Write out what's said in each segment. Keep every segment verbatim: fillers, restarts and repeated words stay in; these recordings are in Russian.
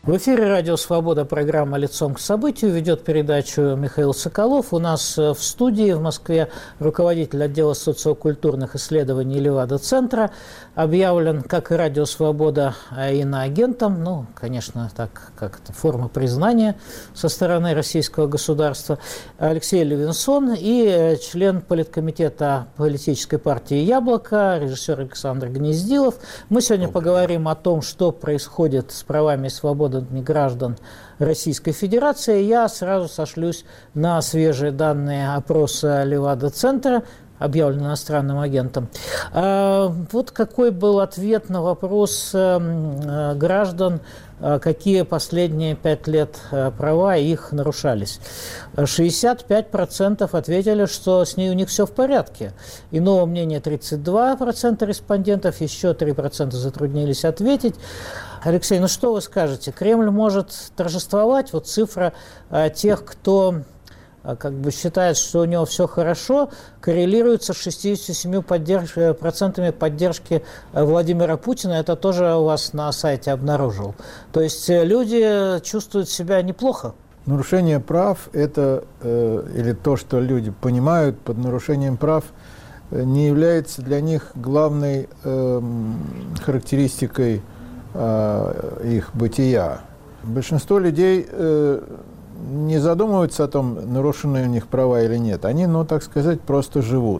В эфире «Радио Свобода», программа «Лицом к событию». Ведет передачу Михаил Соколов. У нас в студии в Москве руководитель отдела социокультурных исследований Левада-центра. Объявлен, как и «Радио Свобода», иноагентом. Ну, конечно, так как это форма признания со стороны российского государства. Алексей Левинсон и член политкомитета политической партии «Яблоко», режиссер Александр Гнездилов. Мы сегодня поговорим о том, что происходит с правами и свободами граждан Российской Федерации. Я сразу сошлюсь на свежие данные опроса Левада-центра, объявлен иностранным агентом. Вот какой был ответ на вопрос граждан, какие последние пять лет права их нарушались. шестьдесят пять процентов ответили, что с ней у них все в порядке. Иного мнения тридцать два процента респондентов, еще три процента затруднились ответить. Алексей, ну что вы скажете? Кремль может торжествовать? Вот цифра тех, кто как бы считает, что у него все хорошо, коррелируется с шестьюдесятью семью процентами поддержки Владимира Путина. Это тоже у вас на сайте обнаружил. То есть люди чувствуют себя неплохо. Нарушение прав – это, э, или то, что люди понимают под нарушением прав, не является для них главной э, характеристикой э, их бытия. Большинство людей э, не задумываются о том, нарушены у них права или нет. Они, ну, так сказать, просто живут.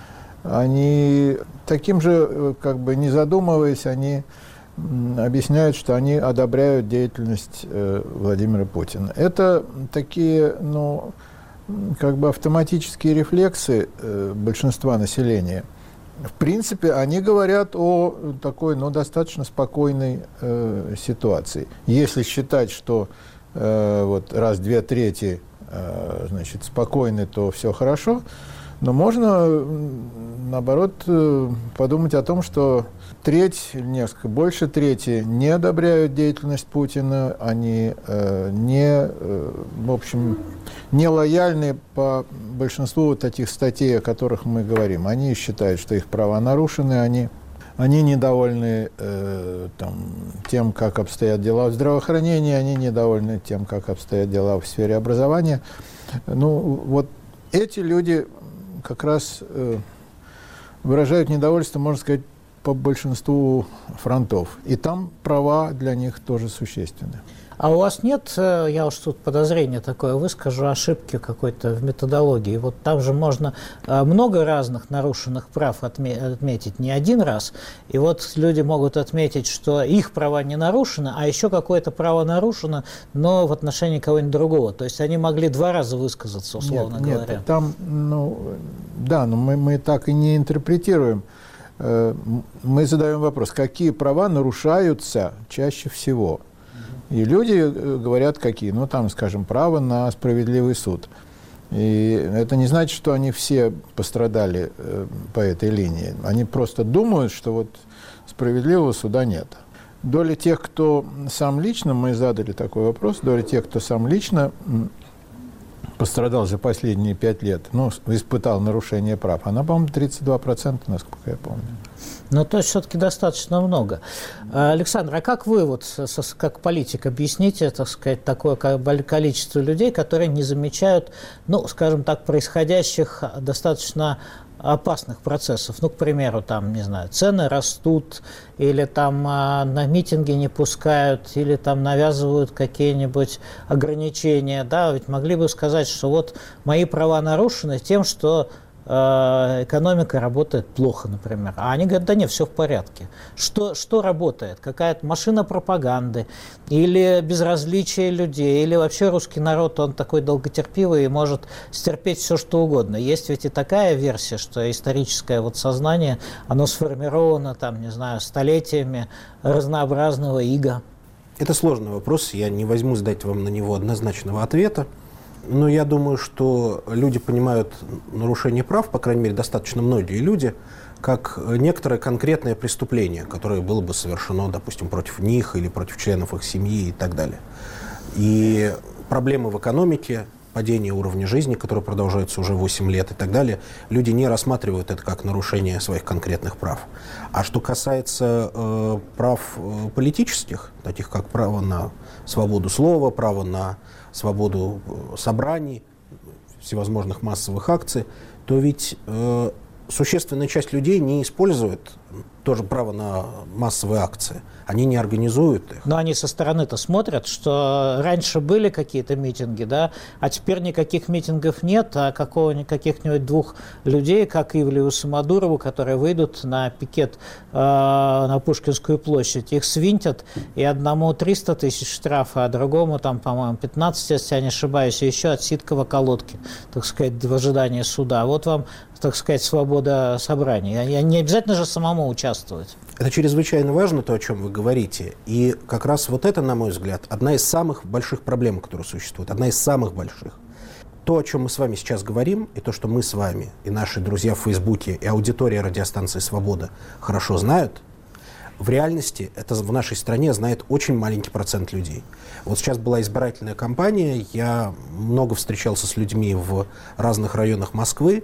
Они таким же, как бы не задумываясь, они объясняют, что они одобряют деятельность э, Владимира Путина. Это такие, ну, как бы автоматические рефлексы э, большинства населения. В принципе, они говорят о такой, ну, достаточно спокойной э, ситуации. Если считать, что э, вот раз две трети э, значит, спокойны, то все хорошо, но можно, наоборот, э, подумать о том, что треть, несколько больше трети не одобряют деятельность Путина, они э, не, э, в общем, не лояльны по большинству вот этих статей, о которых мы говорим. Они считают, что их права нарушены, они, они недовольны э, там, тем, как обстоят дела в здравоохранении, они недовольны тем, как обстоят дела в сфере образования. Ну, вот эти люди как раз э, выражают недовольство, можно сказать, по большинству фронтов. И там права для них тоже существенны. А у вас нет, я уж тут подозрение такое выскажу, ошибки какой-то в методологии? Вот там же можно много разных нарушенных прав отметить, не один раз. И вот люди могут отметить, что их права не нарушены, а еще какое-то право нарушено, но в отношении кого-нибудь другого. То есть они могли два раза высказаться, условно нет, говоря. Нет, там, ну, да, но мы, мы так и не интерпретируем. Мы задаем вопрос, какие права нарушаются чаще всего? И люди говорят, какие. Ну, там, скажем, право на справедливый суд. И это не значит, что они все пострадали по этой линии. Они просто думают, что вот справедливого суда нет. Доля тех, кто сам лично, мы задали такой вопрос, доля тех, кто сам лично пострадал за последние пять лет, ну, испытал нарушение прав, она, по-моему, тридцать два процента, насколько я помню. Ну, то есть все-таки достаточно много. Александр, а как вы, вот, как политик, объясните, так сказать, такое количество людей, которые не замечают, ну, скажем так, происходящих достаточно опасных процессов? Ну, к примеру, там, не знаю, цены растут, или там а, на митинги не пускают, или там навязывают какие-нибудь ограничения, да, ведь могли бы сказать, что вот мои права нарушены тем, что экономика работает плохо, например. А они говорят, да нет, все в порядке. Что, что работает? Какая-то машина пропаганды? Или безразличие людей? Или вообще русский народ, он такой долготерпивый и может стерпеть все, что угодно? Есть ведь и такая версия, что историческое вот сознание, оно сформировано, там, не знаю, столетиями разнообразного ига. Это сложный вопрос, я не возьмусь дать вам на него однозначного ответа. Но я думаю, что люди понимают нарушение прав, по крайней мере, достаточно многие люди, как некоторое конкретное преступление, которое было бы совершено, допустим, против них или против членов их семьи и так далее. И проблемы в экономике, падения уровня жизни, которое продолжается уже восемь лет и так далее, люди не рассматривают это как нарушение своих конкретных прав. А что касается э, прав э, политических, таких как право на свободу слова, право на свободу собраний, всевозможных массовых акций, то ведь э, существенная часть людей не использует тоже право на массовые акции. Они не организуют их. Но они со стороны-то смотрят, что раньше были какие-то митинги, да, а теперь никаких митингов нет, а каких-нибудь двух людей, как Ивлеву и Самодурову, которые выйдут на пикет э, на Пушкинскую площадь, их свинтят, и одному триста тысяч штрафа, а другому, там, по-моему, пятнадцать, если я не ошибаюсь, и еще отсидка в околотке, так сказать, в ожидании суда. Вот вам, так сказать, свобода собрания. Я не обязательно же самому участвовать. Это чрезвычайно важно, то, о чем вы говорите. И как раз вот это, на мой взгляд, одна из самых больших проблем, которые существуют. Одна из самых больших. То, о чем мы с вами сейчас говорим, и то, что мы с вами, и наши друзья в Фейсбуке, и аудитория радиостанции «Свобода» хорошо знают, в реальности это в нашей стране знает очень маленький процент людей. Вот сейчас была избирательная кампания, я много встречался с людьми в разных районах Москвы.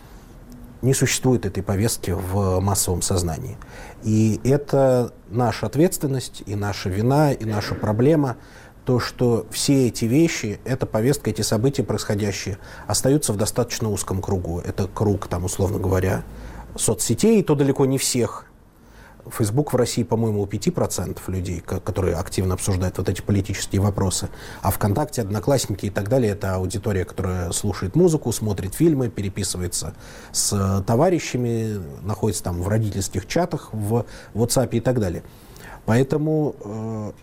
Не существует этой повестки в массовом сознании. И это наша ответственность, и наша вина, и наша проблема, то, что все эти вещи, эта повестка, эти события происходящие, остаются в достаточно узком кругу. Это круг, там, условно говоря, соцсетей, и то далеко не всех. Facebook в России, по-моему, у пяти процентов людей, которые активно обсуждают вот эти политические вопросы. А ВКонтакте, Одноклассники и так далее — это аудитория, которая слушает музыку, смотрит фильмы, переписывается с товарищами, находится там в родительских чатах, в WhatsApp и так далее. Поэтому э,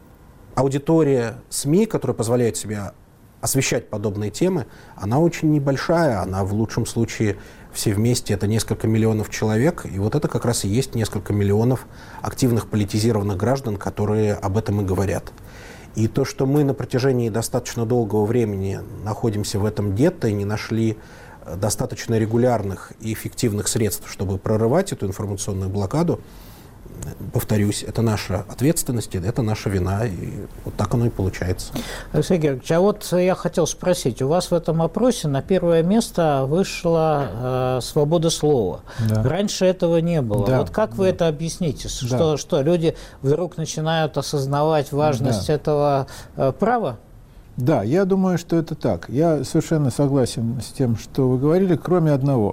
аудитория СМИ, которая позволяет себе освещать подобные темы, она очень небольшая, она в лучшем случае все вместе это несколько миллионов человек, и вот это как раз и есть несколько миллионов активных политизированных граждан, которые об этом и говорят. И то, что мы на протяжении достаточно долгого времени находимся в этом гетто и не нашли достаточно регулярных и эффективных средств, чтобы прорывать эту информационную блокаду, повторюсь, это наша ответственность, это наша вина, и вот так оно и получается. Алексей Георгиевич, а вот я хотел спросить, у вас в этом опросе на первое место вышла э, свобода слова. Да. Раньше этого не было. Да. Вот как вы да. это объясните? Да. Что, что люди вдруг начинают осознавать важность да. этого э, права? Да, я думаю, что это так. Я совершенно согласен с тем, что вы говорили, кроме одного.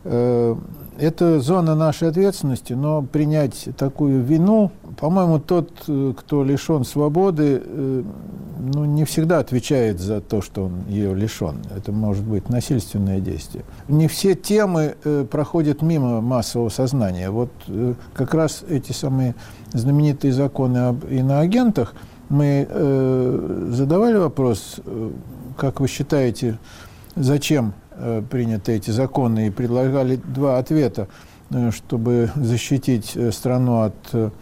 Это зона нашей ответственности, но принять такую вину, по-моему, тот, кто лишен свободы, ну, не всегда отвечает за то, что он ее лишен. Это может быть насильственное действие. Не все темы проходят мимо массового сознания. Вот как раз эти самые знаменитые законы об иноагентах, мы задавали вопрос, как вы считаете, зачем приняты эти законы, и предлагали два ответа, чтобы защитить страну от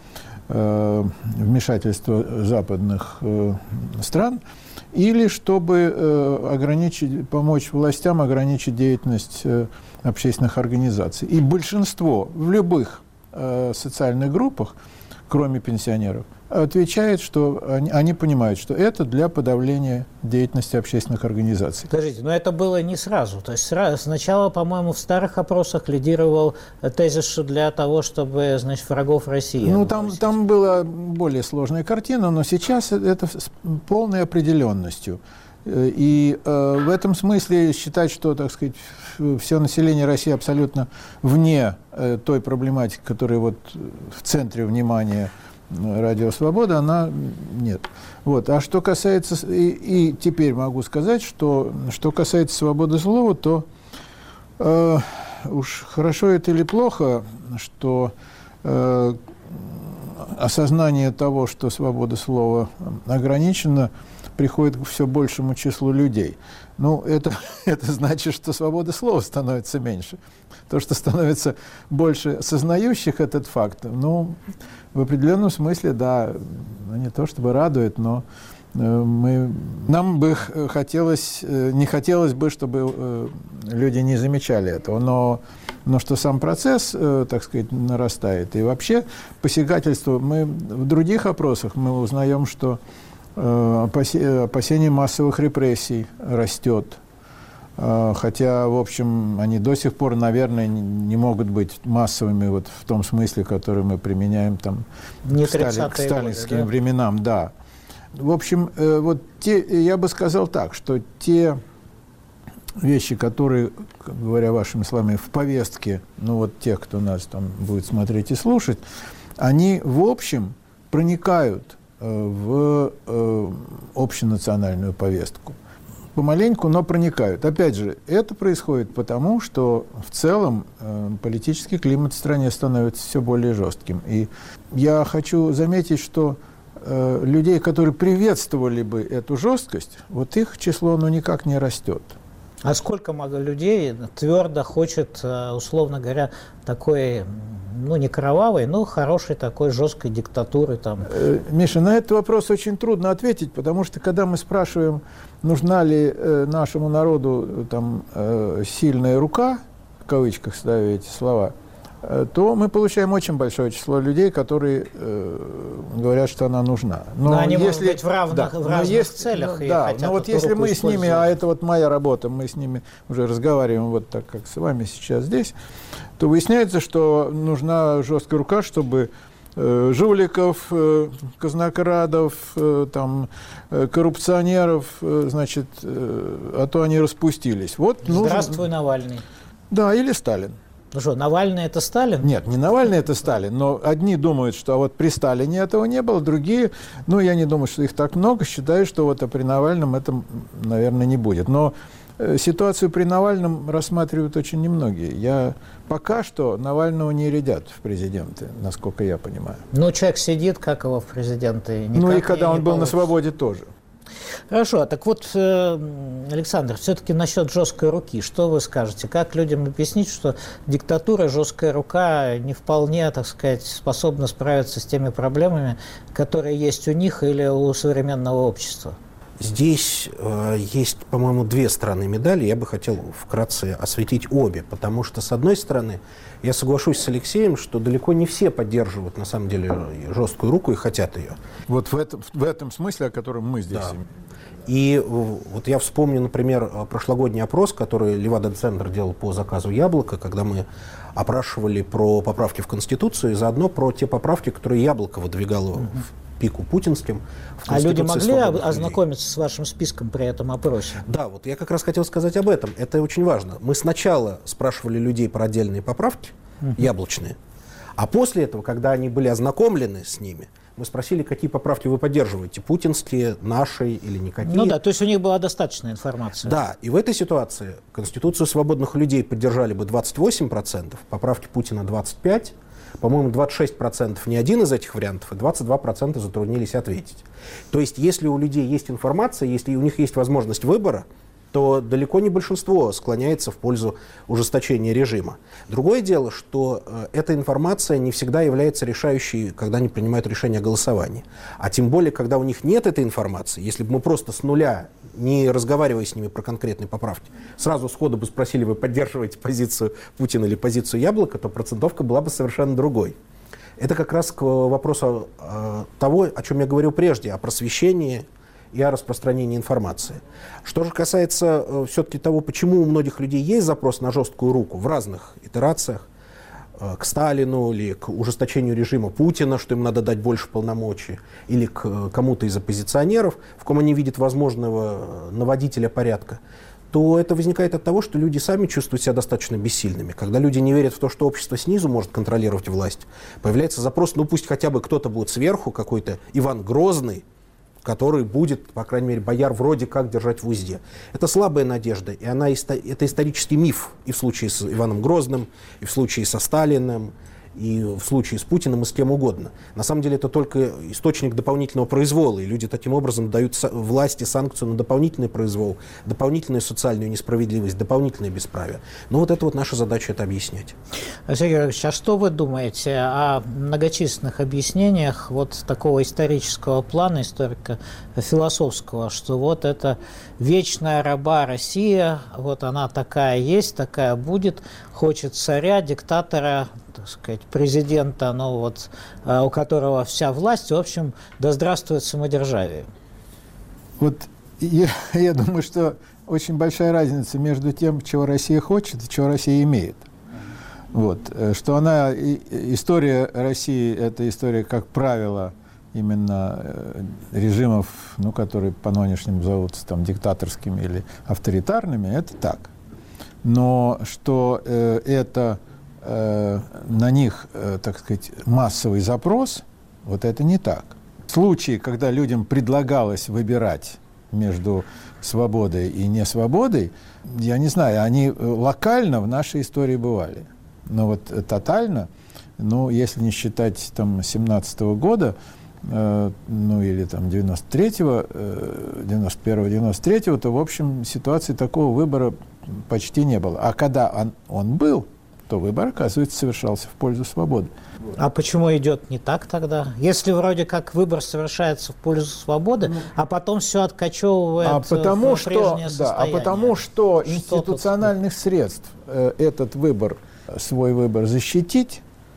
э, вмешательства западных э, стран, или чтобы э, ограничить, помочь властям ограничить деятельность э, общественных организаций. И большинство в любых э, социальных группах, кроме пенсионеров, отвечает, что они, они понимают, что это для подавления деятельности общественных организаций. Скажите, но это было не сразу. То есть сразу, сначала, по-моему, в старых опросах лидировал тезис, что для того, чтобы, значит, врагов России. Ну, там, там была более сложная картина, но сейчас это с полной определенностью. И э, в этом смысле считать, что, так сказать, все население России абсолютно вне э, той проблематики, которая вот в центре внимания Радио Свобода, она нет. Вот. А что касается, и, и теперь могу сказать, что что касается свободы слова, то э, уж хорошо это или плохо, что э, осознание того, что свобода слова ограничена, приходит к все большему числу людей. Ну, это, это значит, что свобода слова становится меньше. То, что становится больше сознающих этот факт, ну, в определенном смысле, да, не то чтобы радует, но мы, нам бы хотелось, не хотелось бы, чтобы люди не замечали этого, но, но что сам процесс, так сказать, нарастает. И вообще посягательство, мы в других опросах мы узнаем, что опасение массовых репрессий растет. Хотя, в общем, они до сих пор, наверное, не могут быть массовыми вот в том смысле, который мы применяем там не к, стали, к сталинским годы, да? временам. Да. В общем, вот те, я бы сказал так, что те вещи, которые, говоря вашими словами, в повестке, ну вот тех, кто нас там будет смотреть и слушать, они, в общем, проникают в общенациональную повестку. Помаленьку, но проникают. Опять же, это происходит потому, что в целом э, политический климат в стране становится все более жестким. И я хочу заметить, что э, людей, которые приветствовали бы эту жесткость, вот их число ну, никак не растет. А сколько много людей твердо хочет, условно говоря, такой, ну, не кровавой, но хорошей такой жесткой диктатуры там? Миша, на этот вопрос очень трудно ответить, потому что, когда мы спрашиваем, нужна ли нашему народу там сильная рука, в кавычках ставя эти слова, то мы получаем очень большое число людей, которые э, говорят, что она нужна. Но, но они, если, может быть, в равных, да, в разных есть, целях. Ну, да, но вот если мы с ними, а это вот моя работа, мы с ними уже разговариваем вот так, как с вами сейчас здесь, то выясняется, что нужна жесткая рука, чтобы э, жуликов, э, казнокрадов, э, там, э, коррупционеров, э, значит, э, а то они распустились. Вот Здравствуй, нужен... Навальный. Да, или Сталин. Ну что, Навальный – это Сталин? Нет, не Навальный – это Сталин, но одни думают, что вот при Сталине этого не было, другие, ну, я не думаю, что их так много, считают, что вот а при Навальном это, наверное, не будет. Но э, ситуацию при Навальном рассматривают очень немногие. Я пока что Навального не рядят в президенты, насколько я понимаю. Ну, человек сидит, как его в президенты? Ну, и когда он был на свободе тоже. Хорошо, так вот, Александр, все-таки насчет жесткой руки, что вы скажете? Как людям объяснить, что диктатура, жесткая рука не вполне, так сказать, способна справиться с теми проблемами, которые есть у них или у современного общества? Здесь э, есть, по-моему, две стороны медали. Я бы хотел вкратце осветить обе, потому что, с одной стороны, я соглашусь с Алексеем, что далеко не все поддерживают, на самом деле, жесткую руку и хотят ее. Вот в этом, в этом смысле, о котором мы здесь... Да. И вот я вспомню, например, прошлогодний опрос, который Левада-центр делал по заказу «Яблоко», когда мы опрашивали про поправки в Конституцию и заодно про те поправки, которые «Яблоко» выдвигало mm-hmm. в пику путинским. А люди могли ознакомиться людей. С вашим списком при этом опросе? Да, вот я как раз хотел сказать об этом. Это очень важно. Мы сначала спрашивали людей про отдельные поправки, uh-huh. яблочные, а после этого, когда они были ознакомлены с ними, мы спросили, какие поправки вы поддерживаете, путинские, наши или никакие. Ну да, то есть у них была достаточная информация. Да, и в этой ситуации Конституцию свободных людей поддержали бы двадцать восемь процентов, поправки Путина двадцать пять процентов. По-моему, двадцать шесть процентов не один из этих вариантов, и двадцать два процента затруднились ответить. То есть, если у людей есть информация, если у них есть возможность выбора, то далеко не большинство склоняется в пользу ужесточения режима. Другое дело, что э, эта информация не всегда является решающей, когда они принимают решение о голосовании. А тем более, когда у них нет этой информации, если бы мы просто с нуля, не разговаривая с ними про конкретные поправки, сразу сходу бы спросили, вы поддерживаете позицию Путина или позицию Яблока, то процентовка была бы совершенно другой. Это как раз к вопросу э, того, о чем я говорил прежде, о просвещении и о распространении информации. Что же касается э, все-таки того, почему у многих людей есть запрос на жесткую руку в разных итерациях, э, к Сталину или к ужесточению режима Путина, что им надо дать больше полномочий, или к э, кому-то из оппозиционеров, в ком они видят возможного наводителя порядка, то это возникает от того, что люди сами чувствуют себя достаточно бессильными. Когда люди не верят в то, что общество снизу может контролировать власть, появляется запрос, ну пусть хотя бы кто-то будет сверху, какой-то Иван Грозный, который будет, по крайней мере, бояр вроде как держать в узде. Это слабая надежда, и она, это исторический миф и в случае с Иваном Грозным, и в случае со Сталиным, и в случае с Путиным, и с кем угодно. На самом деле это только источник дополнительного произвола, и люди таким образом дают власти санкцию на дополнительный произвол, дополнительную социальную несправедливость, дополнительное бесправие. Но вот это вот наша задача, это объяснять. Алексей Георгиевич, а что вы думаете о многочисленных объяснениях вот такого исторического плана, историко-философского, что вот это вечная раба Россия, вот она такая есть, такая будет, хочет царя, диктатора, так сказать, президента, ну вот, у которого вся власть, в общем, да здравствует самодержавие. Вот я, я думаю, что очень большая разница между тем, чего Россия хочет и чего Россия имеет. Вот. Что она, история России – это история, как правило, именно режимов, ну, которые по нынешнему зовутся там, диктаторскими или авторитарными, это так. Но что э, это э, на них, э, так сказать, массовый запрос, вот это не так. В случае, когда людям предлагалось выбирать между свободой и несвободой, я не знаю, они локально в нашей истории бывали. Но вот тотально, ну, если не считать там семнадцатого года, э, ну, или там девяносто третьего, э, девяносто первого, девяносто третьего, то, в общем, ситуации такого выбора почти не было. А когда он, он был, то выбор, оказывается, совершался в пользу свободы. А почему идет не так тогда? Если вроде как выбор совершается в пользу свободы, ну, а потом все откачевывает а потому, в прежнее что, да, а состояние. потому что, что институциональных тут... средств э, этот выбор, свой выбор защитить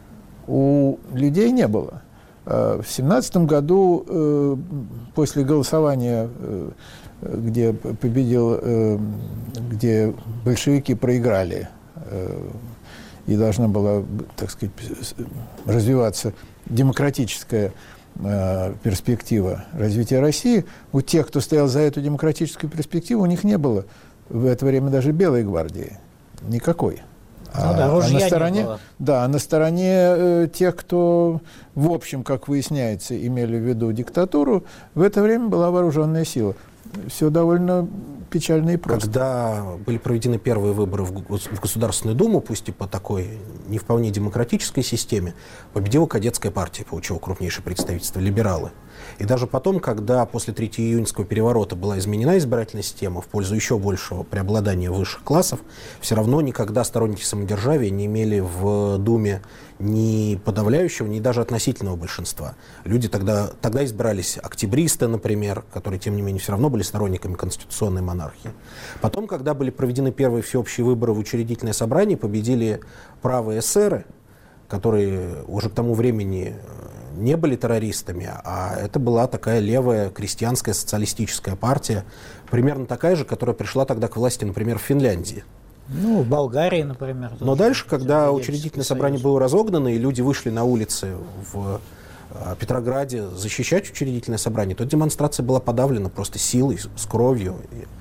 у людей не было. Э, в семнадцатом году, э, после голосования, э, где победил, э, где большевики проиграли, э, и должна была, так сказать, развиваться демократическая э, перспектива развития России, у тех, кто стоял за эту демократическую перспективу, у них не было в это время даже белой гвардии. Никакой. Ну, а, да, а на стороне, да, а на стороне э, тех, кто, в общем, как выясняется, имели в виду диктатуру, в это время была вооруженная сила. Все довольно печально и просто. Когда были проведены первые выборы в Государственную Думу, пусть и по такой не вполне демократической системе, победила кадетская партия, получила крупнейшее представительство, либералы. И даже потом, когда после третьего июньского переворота была изменена избирательная система в пользу еще большего преобладания высших классов, все равно никогда сторонники самодержавия не имели в Думе ни подавляющего, ни даже относительного большинства. Люди тогда, тогда избирались октябристы, например, которые, тем не менее, все равно были сторонниками конституционной монархии. Потом, когда были проведены первые всеобщие выборы в учредительное собрание, победили правые эсеры, которые уже к тому времени не были террористами, а это была такая левая крестьянская социалистическая партия, примерно такая же, которая пришла тогда к власти, например, в Финляндии. Ну, в Болгарии, например. Но дальше, когда учредительное собрание было разогнано, и люди вышли на улицы в Петрограде защищать учредительное собрание, то демонстрация была подавлена просто силой, с кровью.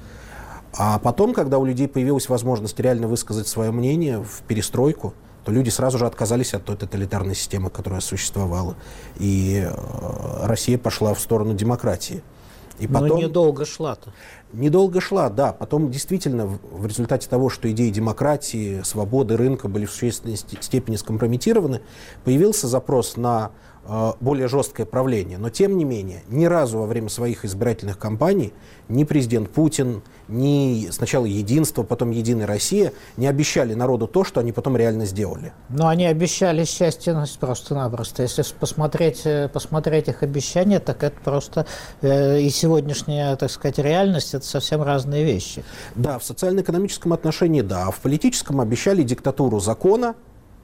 А потом, когда у людей появилась возможность реально высказать свое мнение в перестройку, то люди сразу же отказались от той тоталитарной системы, которая существовала. И Россия пошла в сторону демократии. И потом, но недолго шла-то. Недолго шла, да. Потом действительно в результате того, что идеи демократии, свободы, рынка были в существенной степени скомпрометированы, появился запрос на э, более жесткое правление. Но тем не менее, ни разу во время своих избирательных кампаний ни президент Путин, ни сначала Единство, потом Единая Россия не обещали народу то, что они потом реально сделали. Но они обещали счастье просто-напросто. Если посмотреть, посмотреть их обещания, так это просто э, и сегодняшняя, так сказать, реальность – это совсем разные вещи. Да, в социально-экономическом отношении да, а в политическом обещали диктатуру закона.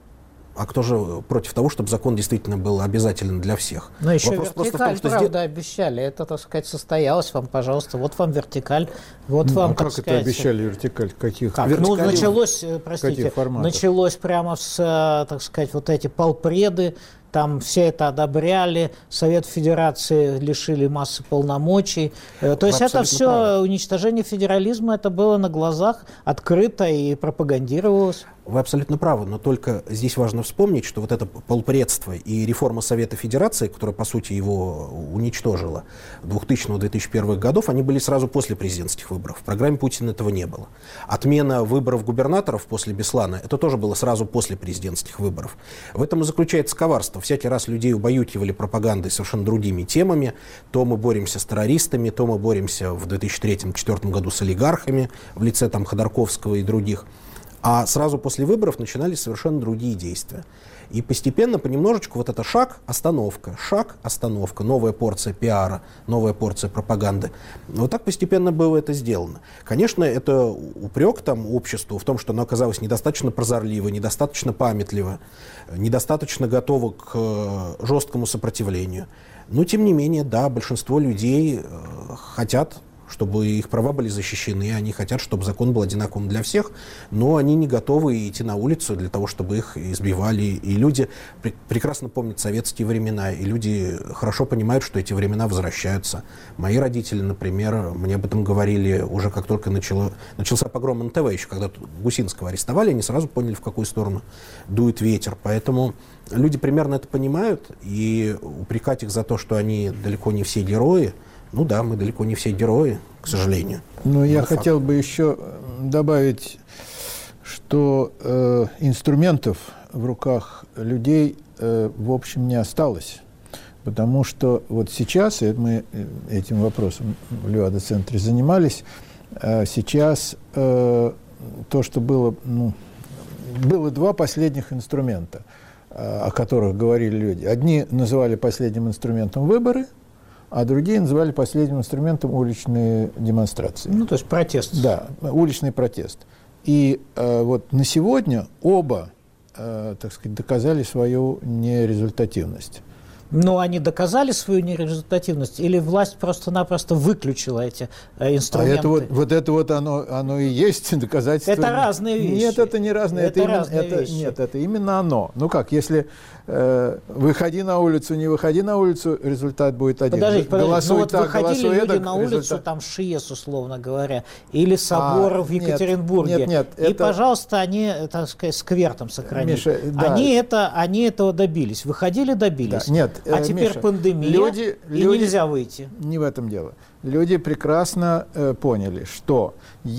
А кто же против того, чтобы закон действительно был обязателен для всех? Но еще Вопрос вертикаль, том, правда, сдел... обещали. Это, так сказать, состоялось вам, пожалуйста. Вот вам вертикаль. Вот ну, вам, а как сказать... это обещали вертикаль? Каких? Как? Ну, началось, простите, началось прямо с, так сказать, вот эти полпреды. Там все это одобряли, Совет Федерации лишили массы полномочий. То Вы есть это все правы. Уничтожение федерализма, это было на глазах, открыто и пропагандировалось. Вы абсолютно правы, но только здесь важно вспомнить, что вот это полпредство и реформа Совета Федерации, которая, по сути, его уничтожила двухтысячного — две тысячи первых годов, они были сразу после президентских выборов. В программе Путина этого не было. Отмена выборов губернаторов после Беслана, это тоже было сразу после президентских выборов. В этом и заключается коварство. Всякий раз людей убаюкивали пропагандой совершенно другими темами. То мы боремся с террористами, то мы боремся в две тысячи третьем — две тысячи четвёртом году с олигархами в лице там Ходорковского и других. А сразу после выборов начинались совершенно другие действия. И постепенно, понемножечку, вот это шаг, остановка, шаг, остановка, новая порция пиара, новая порция пропаганды. Вот так постепенно было это сделано. Конечно, это упрек там обществу в том, что оно оказалось недостаточно прозорливо, недостаточно памятливо, недостаточно готово к жесткому сопротивлению. Но, тем не менее, да, большинство людей хотят чтобы их права были защищены, и они хотят, чтобы закон был одинаковым для всех, но они не готовы идти на улицу для того, чтобы их избивали. И люди пр- прекрасно помнят советские времена, и люди хорошо понимают, что эти времена возвращаются. Мои родители, например, мне об этом говорили уже как только начало, начался погром эн тэ вэ, еще когда Гусинского арестовали, они сразу поняли, в какую сторону дует ветер. Поэтому люди примерно это понимают, и упрекать их за то, что они далеко не все герои, ну да, мы далеко не все герои, к сожалению. Но я факт. хотел бы еще добавить, что э, инструментов в руках людей, э, в общем, не осталось. Потому что вот сейчас, и мы этим вопросом в Левада-центре занимались, э, сейчас э, то, что было, ну, было два последних инструмента, э, о которых говорили люди. Одни называли последним инструментом выборы, а другие называли последним инструментом уличные демонстрации. Ну, то есть протест. Да, уличный протест. И э, вот на сегодня оба, э, так сказать, доказали свою нерезультативность. Но они доказали свою нерезультативность, или власть просто-напросто выключила эти э, инструменты? А это вот, вот это вот оно, оно и есть доказательство. Это разные вещи. Нет, это не разные. Это, это, разные именно, вещи. Это, нет, это именно оно. Ну как, если э, выходи на улицу, не выходи на улицу, результат будет один. Подождите, подождите. Голосуй Ну вот так, выходили голосуй люди эдак, на улицу, результат... там ШИЭС, условно говоря, или собор А, в Екатеринбурге. Нет, нет, и, это... пожалуйста, они, так сказать, сквер там сохранили. Миша, да. они, это, они этого добились. Выходили, добились. Да, нет, а э, теперь Миша, пандемия, люди, и люди... нельзя выйти. Не в этом дело. Люди прекрасно э, поняли, что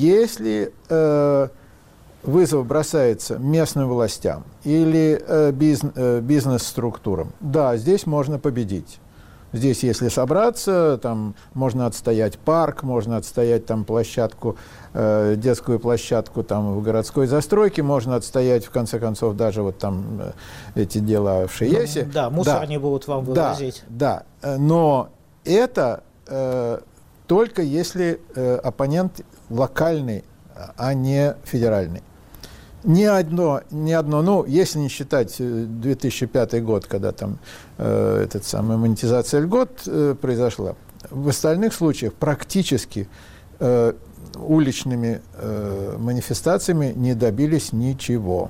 если э, вызов бросается местным властям или э, бизнес, э, бизнес-структурам, да, здесь можно победить. Здесь, если собраться, там можно отстоять парк, можно отстоять там площадку, э, детскую площадку там в городской застройке, можно отстоять, в конце концов, даже вот там э, эти дела в ШИЭСе. Ну, да, мусор да, не будут вам вывозить. Да, да, но это э, только если э, оппонент локальный, а не федеральный. Ни одно, ни одно, ну, если не считать две тысячи пятый год, когда там э, этот самый монетизация льгот э, произошла, в остальных случаях практически э, уличными э, манифестациями не добились ничего.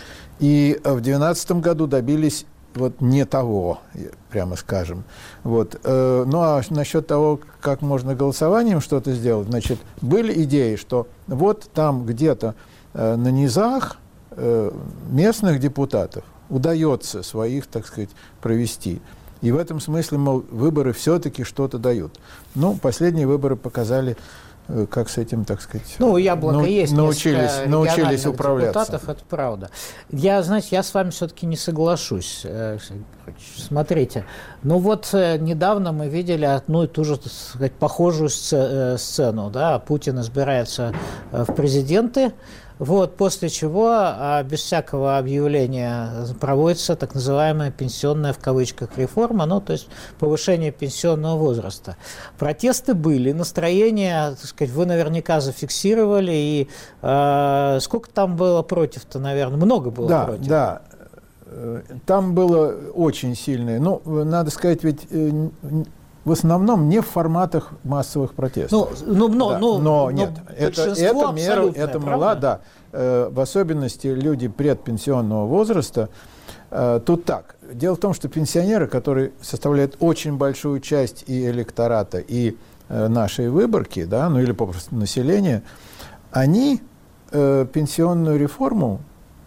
И в две тысячи двенадцатом году добились вот не того, прямо скажем. Вот. Э, ну, а насчет того, как можно голосованием что-то сделать, значит, были идеи, что вот там где-то на низах э, местных депутатов удается своих, так сказать, провести. И в этом смысле, мол, выборы все-таки что-то дают. Ну, последние выборы показали, э, как с этим, так сказать, ну, яблоко нау- есть научились, научились управляться. Депутатов, это правда. Я, знаете, я с вами все-таки не соглашусь. Смотрите, ну вот недавно мы видели одну и ту же, так сказать, похожую сцену. Да? Путин избирается в президенты. Вот, после чего, а, без всякого объявления, проводится так называемая пенсионная, в кавычках, реформа, ну, то есть повышение пенсионного возраста. Протесты были, настроение, так сказать, вы наверняка зафиксировали, и э, сколько там было против-то, наверное, много было да, против? Да, там было очень сильное, ну, надо сказать, ведь... В основном не в форматах массовых протестов. Ну, ну, но, да. но, но нет, но это, это мера, это мала, да. Э, в особенности люди предпенсионного возраста. Э, тут так. Дело в том, что пенсионеры, которые составляют очень большую часть и электората, и э, нашей выборки, да, ну или попросту населения, они э, пенсионную реформу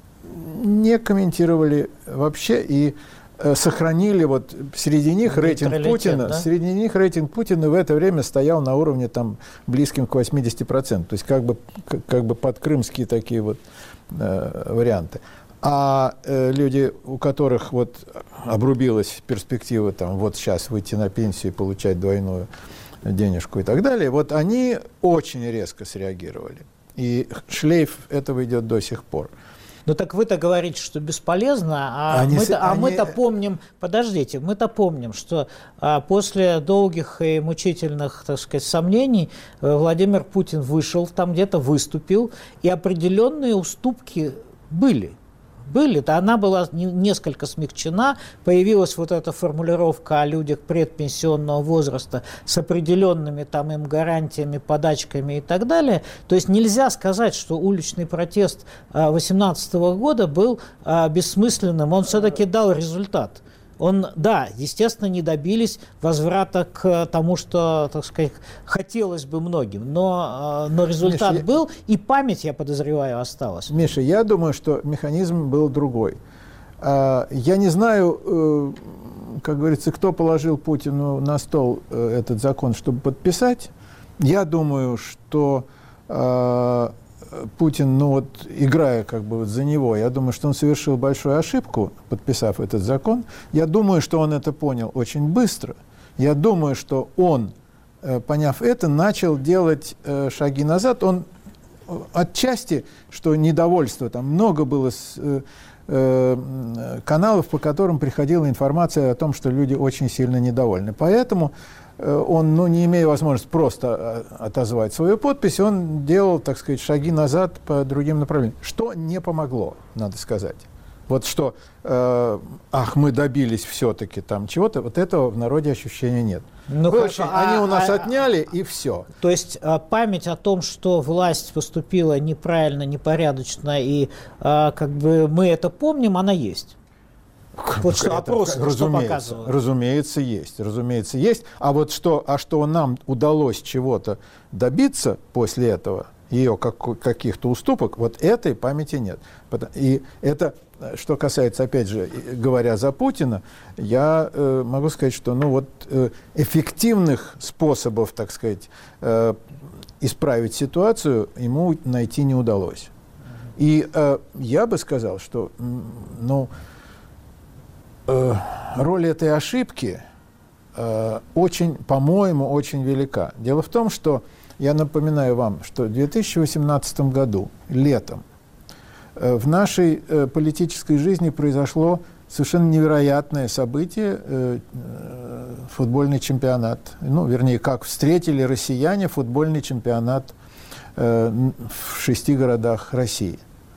не комментировали вообще и сохранили вот среди них рейтинг Путина, да? Среди них рейтинг Путина в это время стоял на уровне там близким к восьмидесяти процентам, то есть как бы как, как бы подкрымские такие вот э, варианты. А э, люди, у которых вот обрубилась перспектива там вот сейчас выйти на пенсию и получать двойную денежку и так далее, вот они очень резко среагировали, и шлейф этого идет до сих пор. Ну так вы-то говорите, что бесполезно, а они, мы-то, а они... мы-то помним, подождите, мы-то помним, что а, после долгих и мучительных, так сказать, сомнений Владимир Путин вышел, там где-то выступил, и определенные уступки были. Были, да, она была несколько смягчена, появилась вот эта формулировка о людях предпенсионного возраста с определенными там им гарантиями, подачками и так далее. То есть нельзя сказать, что уличный протест две тысячи восемнадцатого года был а, бессмысленным, он все-таки дал результат. Он, да, естественно, не добились возврата к тому, что, так сказать, хотелось бы многим, но, но результат Миша, был, и память, я подозреваю, осталась. Миша, я думаю, что механизм был другой. Я не знаю, как говорится, кто положил Путину на стол этот закон, чтобы подписать. Я думаю, что Путин, ну вот, играя как бы вот за него, я думаю, что он совершил большую ошибку, подписав этот закон. Я думаю, что он это понял очень быстро. Я думаю, что он, поняв это, начал делать шаги назад. Он отчасти, что недовольство, там много было с, э, каналов, по которым приходила информация о том, что люди очень сильно недовольны. Поэтому он, ну, не имея возможности просто отозвать свою подпись, он делал, так сказать, шаги назад по другим направлениям. Что не помогло, надо сказать. Вот что, э, ах, мы добились все-таки там чего-то, вот этого в народе ощущения нет. Ну, хорошо, они а, у нас а, отняли, и все. То есть а, память о том, что власть поступила неправильно, непорядочно, и а, как бы мы это помним, она есть. Вот что опрос что показывает. Разумеется, есть. Разумеется, есть. А вот что, а что нам удалось чего-то добиться после этого, ее как, каких-то уступок, вот этой памяти нет. И это, что касается, опять же, говоря за Путина, я э, могу сказать, что ну, вот, э, эффективных способов, так сказать, э, исправить ситуацию ему найти не удалось. И э, я бы сказал, что ну, э, роль этой ошибки э, очень, по-моему, очень велика. Дело в том, что я напоминаю вам, что в две тысячи восемнадцатом году, летом, э, в нашей э, политической жизни произошло совершенно невероятное событие, э, э, футбольный чемпионат. Ну, вернее, как встретили россияне футбольный чемпионат э, в шести городах России.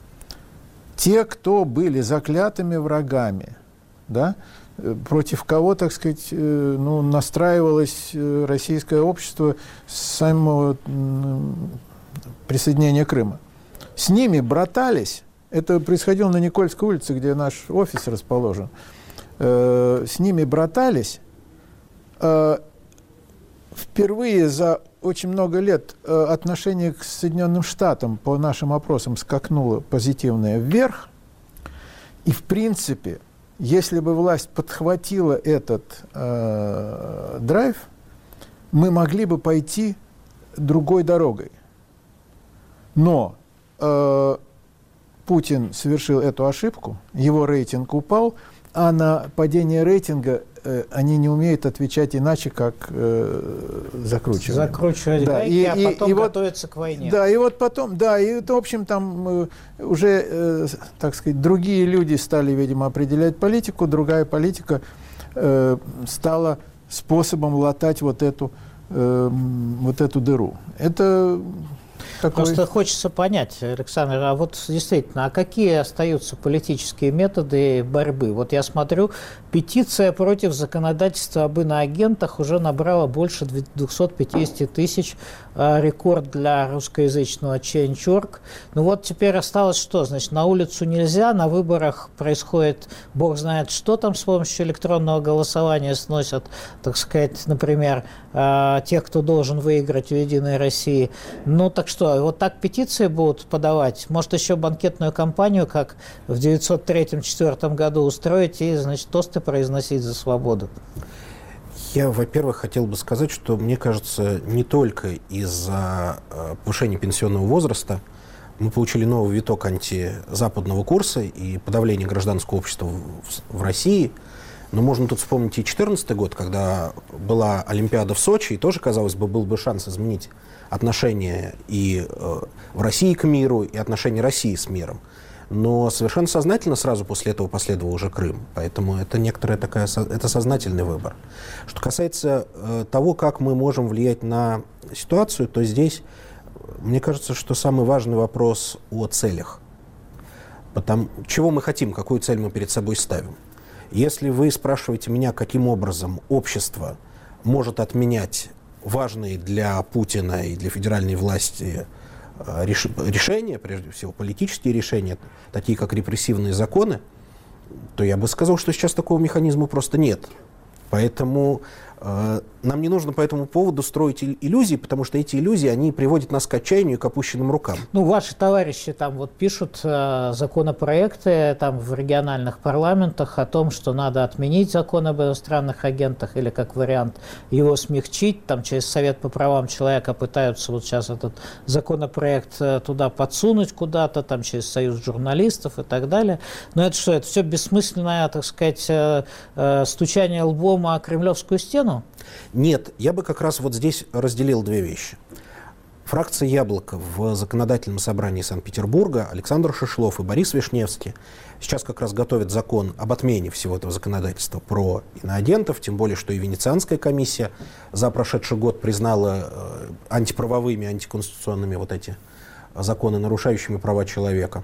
Те, кто были заклятыми врагами, да, против кого, так сказать, ну, настраивалось российское общество с самого присоединения Крыма. С ними братались. Это происходило на Никольской улице, где наш офис расположен. С ними братались. Впервые за очень много лет отношение к Соединенным Штатам по нашим опросам скакнуло позитивное вверх. И, в принципе, если бы власть подхватила этот э, драйв, мы могли бы пойти другой дорогой. Но э, Путин совершил эту ошибку, его рейтинг упал, а на падение рейтинга э, они не умеют отвечать иначе, как э, закручивать. Закручивать да, гайки, и, а и, потом и готовиться вот, к войне. Да, и вот потом, да, и это, в общем, там э, уже, э, так сказать, другие люди стали, видимо, определять политику, другая политика э, стала способом латать вот эту, э, вот эту дыру. Это... Такой... Просто хочется понять, Александр, а вот действительно, а какие остаются политические методы борьбы? Вот я смотрю, петиция против законодательства об иноагентах уже набрала больше двухсот пятидесяти тысяч, рекорд для русскоязычного change точка орг. Ну вот теперь осталось что? Значит, на улицу нельзя, на выборах происходит, бог знает что там с помощью электронного голосования сносят, так сказать, например, тех, кто должен выиграть в «Единой России». Ну так что, вот так петиции будут подавать? Может, еще банкетную кампанию, как в девятьсот третьем — четвёртом году устроить и, значит, тосты произносить за свободу? Я, во-первых, хотел бы сказать, что, мне кажется, не только из-за повышения пенсионного возраста мы получили новый виток антизападного курса и подавления гражданского общества в, в России. Но можно тут вспомнить и две тысячи четырнадцатый год, когда была Олимпиада в Сочи, и тоже, казалось бы, был бы шанс изменить отношения и э, в России к миру, и отношения России с миром. Но совершенно сознательно сразу после этого последовал уже Крым. Поэтому это некоторая такая, это сознательный выбор. Что касается э, того, как мы можем влиять на ситуацию, то здесь, мне кажется, что самый важный вопрос о целях. Потому, чего мы хотим, какую цель мы перед собой ставим. Если вы спрашиваете меня, каким образом общество может отменять важные для Путина и для федеральной власти реш, решения, прежде всего политические решения, такие как репрессивные законы, то я бы сказал, что сейчас такого механизма просто нет. Поэтому э, нам не нужно по этому поводу строить иллюзии, потому что эти иллюзии, они приводят нас к отчаянию и к опущенным рукам. Ну, ваши товарищи там вот пишут э, законопроекты там в региональных парламентах о том, что надо отменить закон об иностранных агентах или, как вариант, его смягчить. Там через Совет по правам человека пытаются вот сейчас этот законопроект э, туда подсунуть куда-то, там через Союз журналистов и так далее. Но это что, это все бессмысленное, так сказать, э, э, стучание лбом о кремлевскую стену? Нет, я бы как раз вот здесь разделил две вещи. Фракция «Яблоко» в Законодательном собрании Санкт-Петербурга, Александр Шишлов и Борис Вишневский сейчас как раз готовят закон об отмене всего этого законодательства про иноагентов, тем более, что и Венецианская комиссия за прошедший год признала э, антиправовыми, антиконституционными вот эти законы, нарушающими права человека.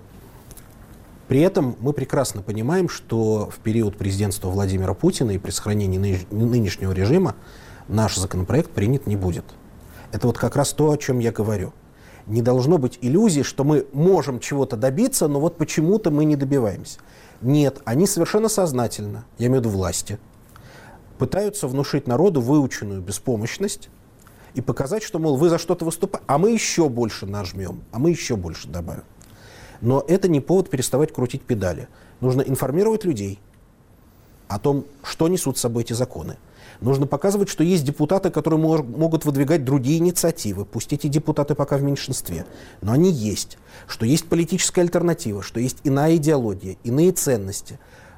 При этом мы прекрасно понимаем, что в период президентства Владимира Путина и при сохранении ны- нынешнего режима наш законопроект принят не будет. Это вот как раз то, о чем я говорю. Не должно быть иллюзий, что мы можем чего-то добиться, но вот почему-то мы не добиваемся. Нет, они совершенно сознательно, я имею в виду власти, пытаются внушить народу выученную беспомощность и показать, что, мол, вы за что-то выступаете, а мы еще больше нажмем, а мы еще больше добавим. Но это не повод переставать крутить педали. Нужно информировать людей о том, что несут с собой эти законы. Нужно показывать, что есть депутаты, которые мож- могут выдвигать другие инициативы. Пусть эти депутаты пока в меньшинстве, но они есть. Что есть политическая альтернатива, что есть иная идеология, иные ценности.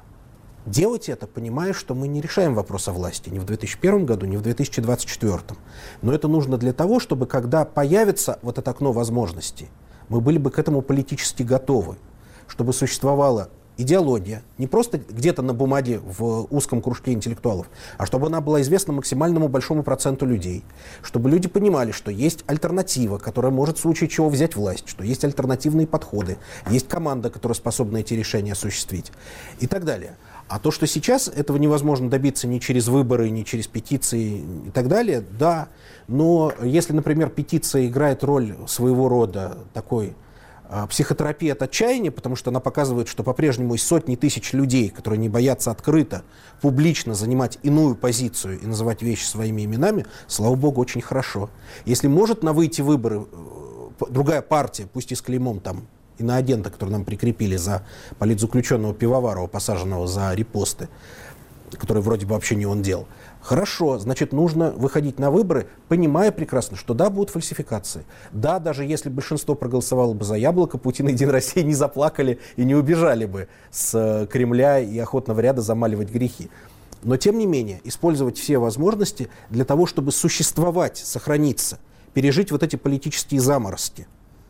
Делать это, понимая, что мы не решаем вопрос о власти ни в две тысячи первом году, ни в две тысячи двадцать четвёртом. Но это нужно для того, чтобы, когда появится вот это окно возможностей, мы были бы к этому политически готовы, чтобы существовала идеология, не просто где-то на бумаге в узком кружке интеллектуалов, а чтобы она была известна максимальному большому проценту людей, чтобы люди понимали, что есть альтернатива, которая может в случае чего взять власть, что есть альтернативные подходы, есть команда, которая способна эти решения осуществить и так далее. А то, что сейчас этого невозможно добиться ни через выборы, ни через петиции и так далее, да. Но если, например, петиция играет роль своего рода такой а, психотерапии от отчаяния, потому что она показывает, что по-прежнему есть сотни тысяч людей, которые не боятся открыто, публично занимать иную позицию и называть вещи своими именами, слава богу, очень хорошо. Если может на выйти выборы другая партия, пусть и с клеймом там, иноагента, который нам прикрепили за политзаключенного Пивоварова, посаженного за репосты, который вроде бы вообще не он делал. Хорошо, значит, нужно выходить на выборы, понимая прекрасно, что да, будут фальсификации. Да, даже если большинство проголосовало бы за Яблоко, Путин и Единая Россия не заплакали и не убежали бы с Кремля и охотного ряда замаливать грехи. Но, тем не менее, использовать все возможности для того, чтобы существовать, сохраниться, пережить вот эти политические заморозки.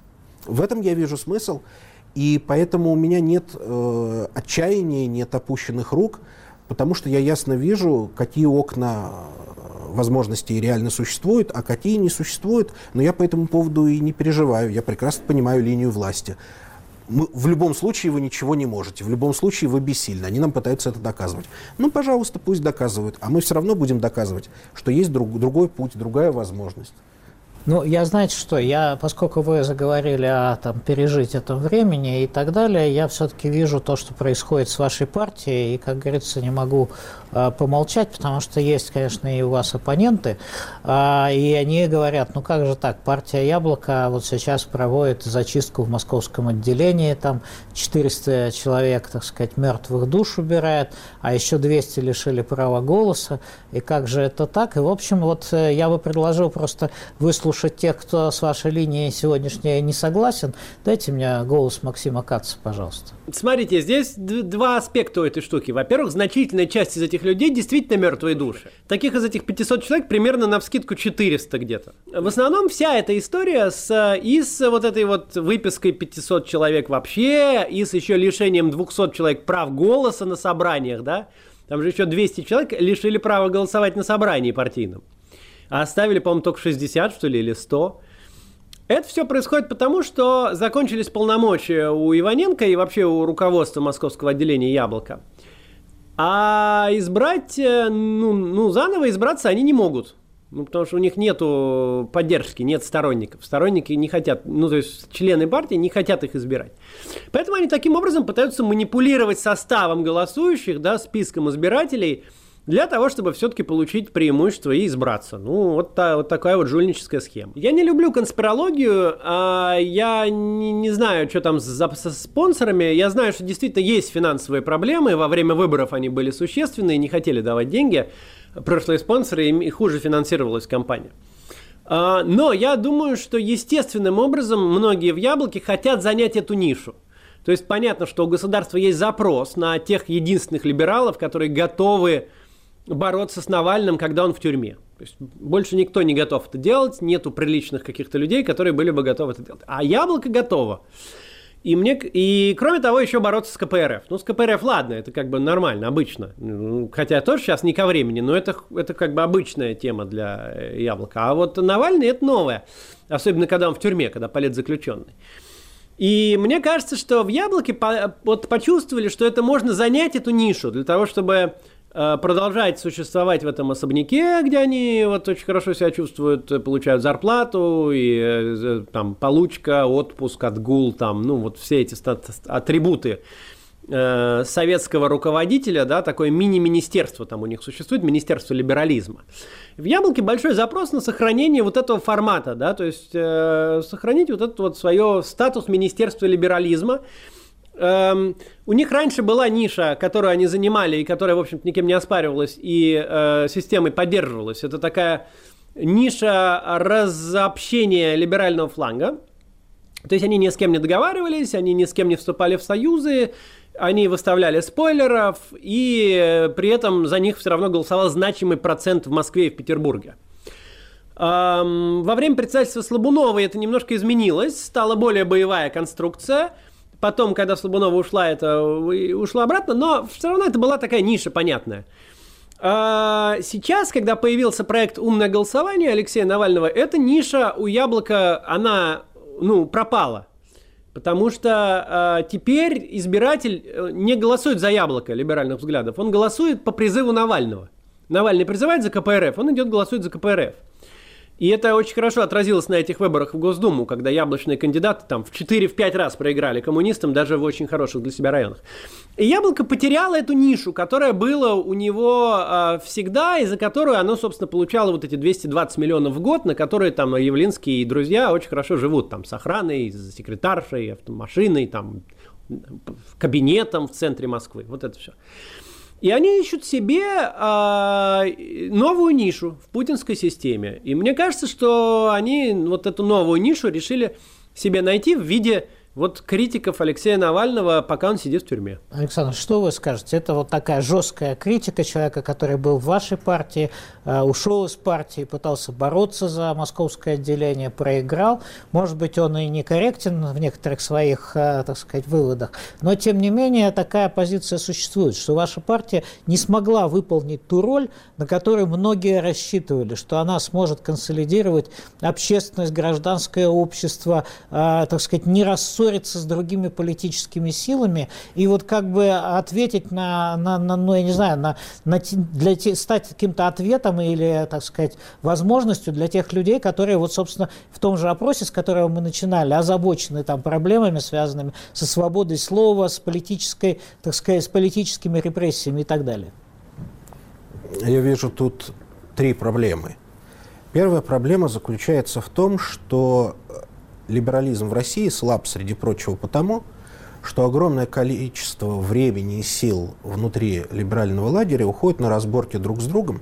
В этом я вижу смысл, и поэтому у меня нет э, отчаяния, нет опущенных рук, потому что я ясно вижу, какие окна возможностей реально существуют, а какие не существуют, но я по этому поводу и не переживаю, я прекрасно понимаю линию власти. Мы, в любом случае вы ничего не можете, в любом случае вы бессильны, они нам пытаются это доказывать. Ну, пожалуйста, пусть доказывают, а мы все равно будем доказывать, что есть друг, другой путь, другая возможность. Ну, я, знаете что, я, поскольку вы заговорили о там, пережить это времени и так далее, я все-таки вижу то, что происходит с вашей партией, и, как говорится, не могу э, помолчать, потому что есть, конечно, и у вас оппоненты, э, и они говорят, ну как же так, партия «Яблоко» вот сейчас проводит зачистку в московском отделении, там четыреста человек, так сказать, мертвых душ убирает, а еще двести лишили права голоса, и как же это так? И, в общем, вот э, я бы предложил просто выслушать тех, кто с вашей линией сегодняшней не согласен. Дайте мне голос Максима Каца, пожалуйста. Смотрите, здесь два аспекта у этой штуки. Во-первых, значительная часть из этих людей действительно мертвые души. Таких из этих пятисот человек примерно навскидку четыреста где-то. В основном вся эта история с, и с вот этой вот выпиской пятисот человек вообще, и с еще лишением двухсот человек прав голоса на собраниях, да? Там же еще двести человек лишили права голосовать на собрании партийном. А оставили, по-моему, только шестьдесят, что ли, или сто. Это все происходит потому, что закончились полномочия у Иваненко и вообще у руководства московского отделения «Яблоко». А избрать, ну, ну, заново избраться они не могут. Ну, потому что у них нету поддержки, нет сторонников. Сторонники не хотят, ну, то есть члены партии не хотят их избирать. Поэтому они таким образом пытаются манипулировать составом голосующих, да, списком избирателей, для того, чтобы все-таки получить преимущество и избраться. Ну, вот, та, вот такая вот жульническая схема. Я не люблю конспирологию, а я не, не знаю, что там за, со спонсорами. Я знаю, что действительно есть финансовые проблемы. Во время выборов они были существенные, не хотели давать деньги. Прошлые спонсоры, и хуже финансировалась компания. А, но я думаю, что естественным образом многие в «Яблоке» хотят занять эту нишу. То есть понятно, что у государства есть запрос на тех единственных либералов, которые готовы бороться с Навальным, когда он в тюрьме. То есть больше никто не готов это делать, нету приличных каких-то людей, которые были бы готовы это делать. А «Яблоко» готово. И, мне, и кроме того, еще бороться с ка пэ эр эф. Ну, с ка пэ эр эф, ладно, это как бы нормально, обычно. Хотя тоже сейчас не ко времени, но это, это как бы обычная тема для «Яблока». А вот Навальный – это новое. Особенно, когда он в тюрьме, когда политзаключенный. И мне кажется, что в «Яблоке» по, вот почувствовали, что это можно занять эту нишу для того, чтобы продолжать существовать в этом особняке, где они вот очень хорошо себя чувствуют, получают зарплату, и там получка, отпуск, отгул, там, ну вот все эти атрибуты э, советского руководителя, да, такое мини-министерство там у них существует, министерство либерализма. В «Яблоке» большой запрос на сохранение вот этого формата, да, то есть э, сохранить вот этот вот свое статус министерства либерализма. Эм, у них раньше была ниша, которую они занимали и которая, в общем-то, никем не оспаривалась и э, системой поддерживалась. Это такая ниша разобщения либерального фланга. То есть они ни с кем не договаривались, они ни с кем не вступали в союзы, они выставляли спойлеров, и при этом за них все равно голосовал значимый процент в Москве и в Петербурге. Эм, во время председательства Слабуновой это немножко изменилось, стала более боевая конструкция. Потом, когда Слабунова ушла, это ушла обратно, но все равно это была такая ниша понятная. А сейчас, когда появился проект «Умное голосование» Алексея Навального, эта ниша у «Яблока», она, ну, пропала. Потому что а, теперь избиратель не голосует за «Яблоко» либеральных взглядов, он голосует по призыву Навального. Навальный призывает за ка пэ эр эф, он идет голосует за ка пэ эр эф. И это очень хорошо отразилось на этих выборах в Госдуму, когда яблочные кандидаты там в четыре-пять раз проиграли коммунистам, даже в очень хороших для себя районах. И «Яблоко» потеряло эту нишу, которая была у него э, всегда, и за которую оно, собственно, получало вот эти двести двадцать миллионов в год, на которые там Явлинский и друзья очень хорошо живут, там, с охраной, с секретаршей, автомашиной, там, кабинетом в центре Москвы, вот это все. И они ищут себе э, новую нишу в путинской системе. И мне кажется, что они вот эту новую нишу решили себе найти в виде вот критиков Алексея Навального, пока он сидит в тюрьме. Александр, что вы скажете? Это вот такая жесткая критика человека, который был в вашей партии, э, ушел из партии, пытался бороться за московское отделение, проиграл. Может быть, он и некорректен в некоторых своих, э, так сказать, выводах, но, тем не менее, такая позиция существует, что ваша партия не смогла выполнить ту роль, на которую многие рассчитывали, что она сможет консолидировать общественность, гражданское общество, э, так сказать, не рассорить с другими политическими силами и вот как бы ответить на, на, на ну, я не знаю, на, на, для те, стать каким-то ответом или, так сказать, возможностью для тех людей, которые вот, собственно, в том же опросе, с которого мы начинали, озабочены там проблемами, связанными со свободой слова, с политической, так сказать, с политическими репрессиями и так далее. Я вижу тут три проблемы. Первая проблема заключается в том, что либерализм в России слаб, среди прочего, потому, что огромное количество времени и сил внутри либерального лагеря уходит на разборки друг с другом.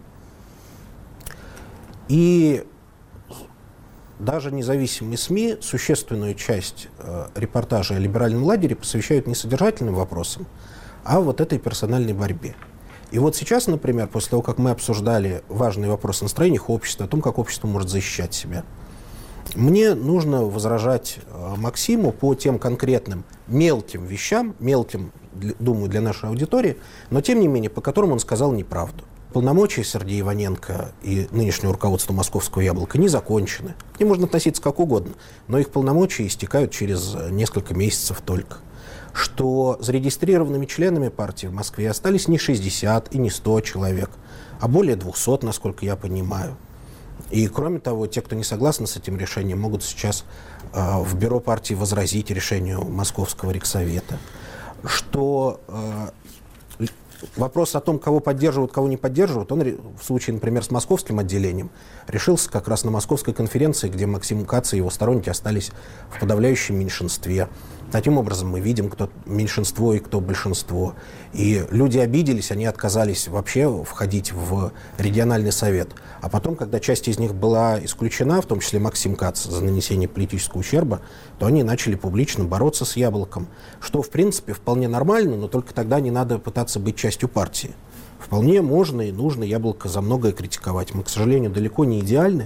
И даже независимые СМИ существенную часть э, репортажа о либеральном лагере посвящают не содержательным вопросам, а вот этой персональной борьбе. И вот сейчас, например, после того, как мы обсуждали важные вопросы о настроениях общества, о том, как общество может защищать себя, мне нужно возражать э, Максиму по тем конкретным мелким вещам, мелким, для, думаю, для нашей аудитории, но тем не менее, по которым он сказал неправду. полномочия Сергея Иваненко и нынешнего руководства московского «Яблока» не закончены. К ним можно относиться как угодно, но их полномочия истекают через несколько месяцев только. Что зарегистрированными членами партии в Москве остались не шестьдесят и не сто человек, а более двухсот, насколько я понимаю. И, кроме того, те, кто не согласны с этим решением, могут сейчас э, в бюро партии возразить решению Московского риксовета. Что э, вопрос о том, кого поддерживают, кого не поддерживают, он в случае, например, с московским отделением решился как раз на московской конференции, где Максим Кац и его сторонники остались в подавляющем меньшинстве. Таким образом, мы видим, кто меньшинство и кто большинство. И люди обиделись, они отказались вообще входить в региональный совет. А потом, когда часть из них была исключена, в том числе Максим Кац, за нанесение политического ущерба, то они начали публично бороться с «Яблоком». Что, в принципе, вполне нормально, но только тогда не надо пытаться быть частью партии. Вполне можно и нужно «Яблоко» за многое критиковать. Мы, к сожалению, далеко не идеальны,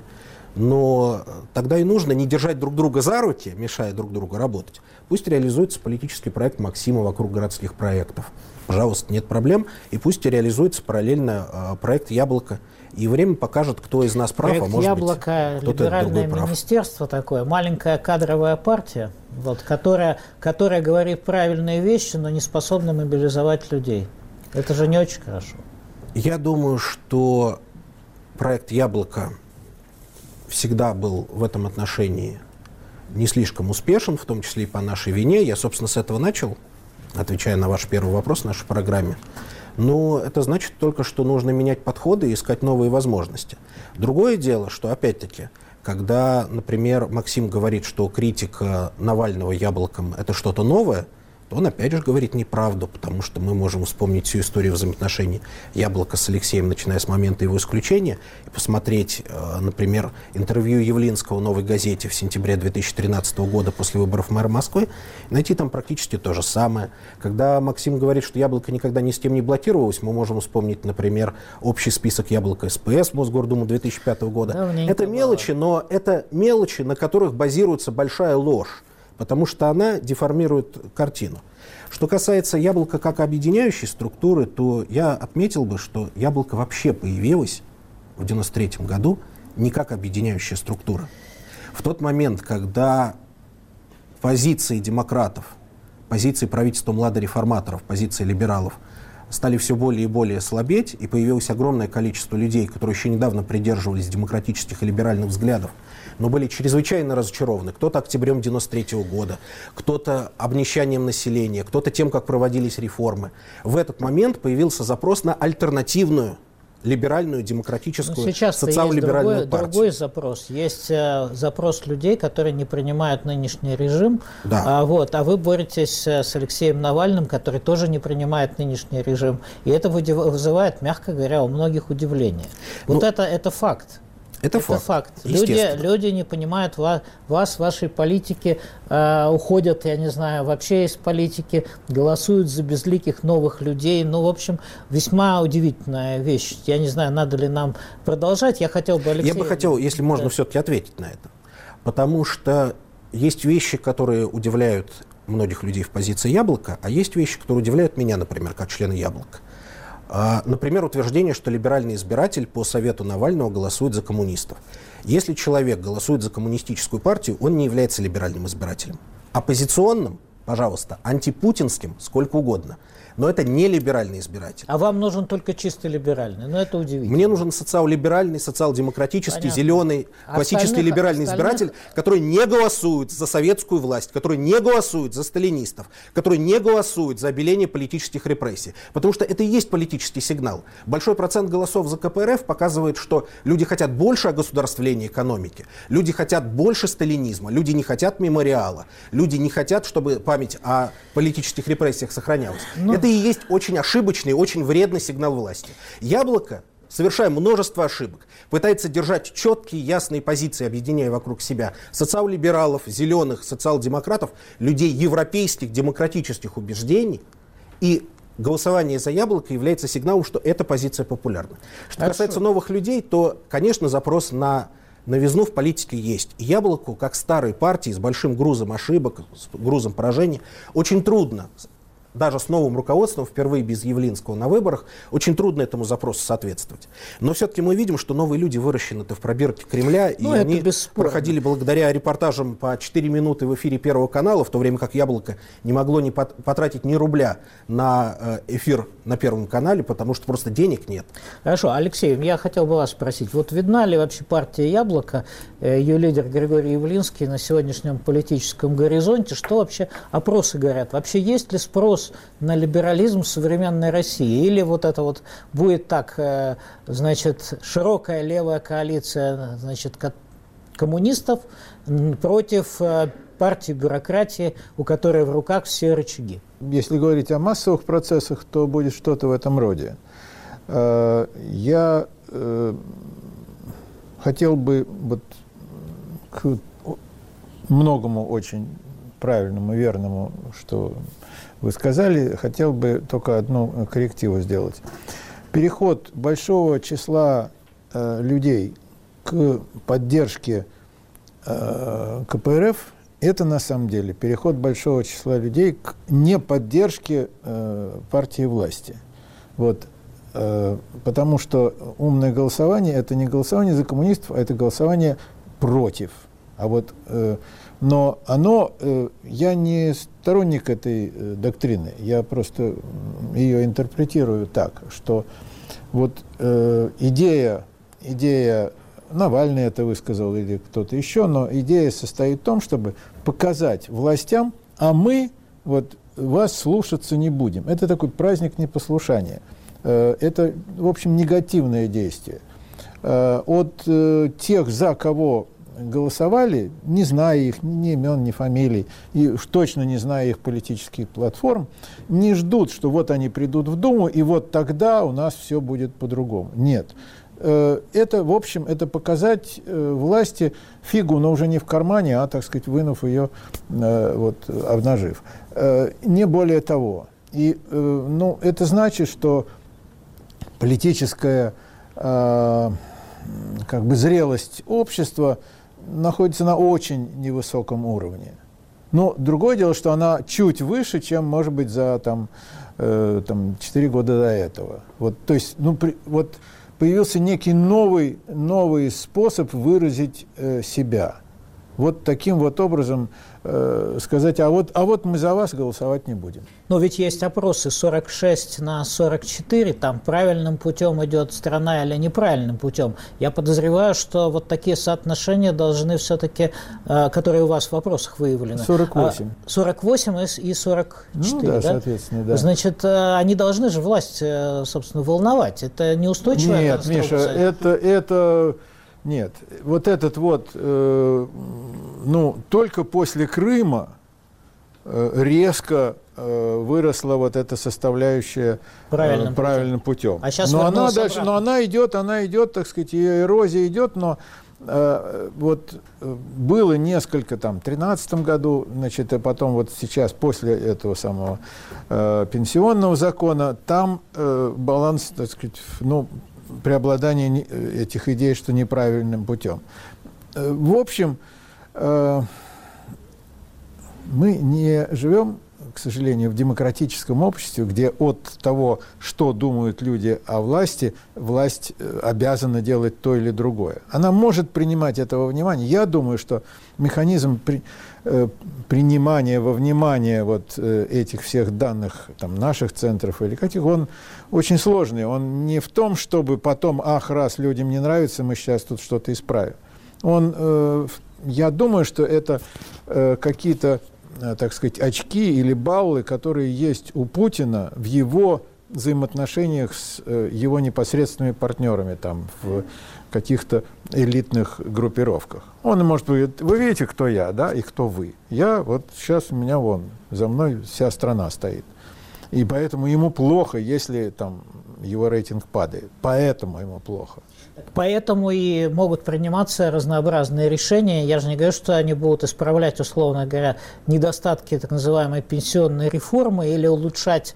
но тогда и нужно не держать друг друга за руки, мешая друг другу работать. Пусть реализуется политический проект Максима вокруг городских проектов. Пожалуйста, нет проблем. И пусть реализуется параллельно э, проект «Яблоко». И время покажет, кто из нас прав, проект а может «Яблоко», быть, кто-то либеральное другой прав. министерство такое, маленькая кадровая партия, вот, которая, которая говорит правильные вещи, но не способна мобилизовать людей. Это же не очень хорошо. Я думаю, что проект «Яблоко» всегда был в этом отношении не слишком успешен, в том числе и по нашей вине. Я, собственно, с этого начал, отвечая на ваш первый вопрос в нашей программе. Но это значит только, что нужно менять подходы и искать новые возможности. Другое дело, что, опять-таки, когда, например, Максим говорит, что критика Навального «Яблоком» — это что-то новое, то он опять же говорит неправду, потому что мы можем вспомнить всю историю взаимоотношений «Яблока» с Алексеем, начиная с момента его исключения, и посмотреть, например, интервью Явлинского в «Новой газете» в сентябре две тысячи тринадцатого года после выборов мэра Москвы, и найти там практически то же самое. Когда Максим говорит, что «Яблоко» никогда ни с кем не блокировалось, мы можем вспомнить, например, общий список «Яблоко» СПС в Мосгордуму две тысячи пятого года. Давненько это мелочи, но это мелочи, на которых базируется большая ложь, потому что она деформирует картину. Что касается «Яблока» как объединяющей структуры, то я отметил бы, что «Яблоко» вообще появилось в девяносто третьем году не как объединяющая структура. В тот момент, когда позиции демократов, позиции правительства младореформаторов, позиции либералов стали все более и более слабеть, и появилось огромное количество людей, которые еще недавно придерживались демократических и либеральных взглядов, но были чрезвычайно разочарованы. Кто-то октябрем девяносто третьего года, кто-то обнищанием населения, кто-то тем, как проводились реформы. В этот момент появился запрос на альтернативную либеральную, демократическую, социал-либеральную есть другой, партию. другой запрос. Есть э, запрос людей, которые не принимают нынешний режим, Да. а, вот, а вы боретесь с Алексеем Навальным, который тоже не принимает нынешний режим. И это вызывает, мягко говоря, у многих удивление. Вот Ну, это, это факт. Это, Это факт. факт. Люди, люди не понимают вас, вас вашей политики, э, уходят, я не знаю, вообще из политики, голосуют за безликих новых людей. Ну, в общем, весьма удивительная вещь. Я не знаю, надо ли нам продолжать. Я хотел бы, Алексей... Я бы хотел, если можно, Да. все-таки ответить на это. Потому что есть вещи, которые удивляют многих людей в позиции «Яблока», а есть вещи, которые удивляют меня, например, как члена «Яблока». Например, утверждение, что либеральный избиратель по совету Навального голосует за коммунистов. Если человек голосует за коммунистическую партию, он не является либеральным избирателем. Оппозиционным, пожалуйста, антипутинским, сколько угодно. Но это не либеральный избиратель. А вам нужен только чисто либеральный. Ну, это удивительно. Мне нужен социал-либеральный, социал-демократический, Понятно. зеленый, классический Остальных- либеральный остальных- избиратель, который не голосует за советскую власть, который не голосует за сталинистов, который не голосует за обеление политических репрессий. Потому что это и есть политический сигнал. Большой процент голосов за ка пэ эр эф показывает, что люди хотят больше огосударствления экономики, люди хотят больше сталинизма, люди не хотят мемориала, люди не хотят, чтобы память о политических репрессиях сохранялась. Ну, Это и есть очень ошибочный, очень вредный сигнал власти. «Яблоко», совершая множество ошибок, пытается держать четкие, ясные позиции, объединяя вокруг себя социал-либералов, зеленых, социал-демократов, людей европейских, демократических убеждений. И голосование за «Яблоко» является сигналом, что эта позиция популярна. Что Хорошо. касается новых людей, то, конечно, запрос на новизну в политике есть. И «Яблоку», как старой партии с большим грузом ошибок, с грузом поражений, очень трудно даже с новым руководством, впервые без Явлинского на выборах, очень трудно этому запросу соответствовать. Но все-таки мы видим, что новые люди выращены-то в пробирке Кремля, ну, и они бесспорно проходили благодаря репортажам по четыре минуты в эфире Первого канала, в то время как «Яблоко» не могло не потратить ни рубля на эфир на Первом канале, потому что просто денег нет. Хорошо, Алексей, я хотел бы вас спросить, вот видна ли вообще партия «Яблоко», ее лидер Григорий Явлинский на сегодняшнем политическом горизонте, что вообще опросы говорят? Вообще есть ли спрос на либерализм в современной России? Или вот это вот будет так, значит, широкая левая коалиция, значит, коммунистов против партии бюрократии, у которой в руках все рычаги? Если говорить о массовых процессах, то будет что-то в этом роде. Я хотел бы вот к многому очень правильному и верному, что вы сказали, хотел бы только одну коррективу сделать. Переход большого числа э, людей к поддержке э, ка пэ эр эф – это на самом деле переход большого числа людей к неподдержке э, партии власти. Вот. Э, потому что умное голосование – это не голосование за коммунистов, а это голосование против. А вот, э, но оно, э, я не сторонник этой э, доктрины, я просто ее интерпретирую так, что вот э, идея, идея, Навальный это высказал или кто-то еще, но идея состоит в том, чтобы показать властям, а мы вот вас слушаться не будем. Это такой праздник непослушания. Э, это, в общем, негативное действие. Э, от э, тех, за кого голосовали, не зная их ни имен, ни фамилий, и уж точно не зная их политических платформ, не ждут, что вот они придут в Думу, и вот тогда у нас все будет по-другому. Нет. Это, в общем, это показать власти фигу, но уже не в кармане, а, так сказать, вынув ее, вот, обнажив. Не более того. И, ну, это значит, что политическая, как бы, зрелость общества находится на очень невысоком уровне. Но другое дело, что она чуть выше, чем, может быть, за там, э, там, четыре года до этого. Вот, то есть, ну, при, вот появился некий новый, новый способ выразить э, себя. Вот таким вот образом э, сказать, а вот, а вот мы за вас голосовать не будем. Но ведь есть опросы сорок шесть на сорок четыре, там правильным путем идет страна или неправильным путем. Я подозреваю, что вот такие соотношения должны все-таки, э, которые у вас в вопросах выявлены. сорок восемь. сорок восемь и сорок четыре, ну, да, да? Соответственно, да. Значит, э, они должны же власть, э, собственно, волновать. Это неустойчивая Нет, конструкция. Миша, это... это... Нет, вот этот вот, э, ну, только после Крыма э, резко э, выросла вот эта составляющая правильным, э, правильным путем. А сейчас но она дальше, но она идет, она идет, так сказать, ее эрозия идет, но э, вот было несколько, там, в тринадцатом году, значит, а потом вот сейчас, после этого самого э, пенсионного закона, там э, баланс, так сказать, ну, преобладание этих идей, что неправильным путем. В общем, мы не живем, к сожалению, в демократическом обществе, где от того, что думают люди о власти, власть обязана делать то или другое. Она может принимать это во внимание. Я думаю, что механизм при, э, принимания во внимание вот э, этих всех данных, там, наших центров или каких, он очень сложный. Он не в том, чтобы потом, ах, раз людям не нравится, мы сейчас тут что-то исправим. Он, э, я думаю, что это э, какие-то, так сказать, очки или баллы, которые есть у Путина в его взаимоотношениях с э, его непосредственными партнерами там, в каких-то элитных группировках. Он может говорить, вы видите, кто я, да, и кто вы. Я, вот сейчас у меня вон, за мной вся страна стоит. И поэтому ему плохо, если там его рейтинг падает. Поэтому ему плохо. Поэтому и могут приниматься разнообразные решения. Я же не говорю, что они будут исправлять, условно говоря, недостатки так называемой пенсионной реформы или улучшать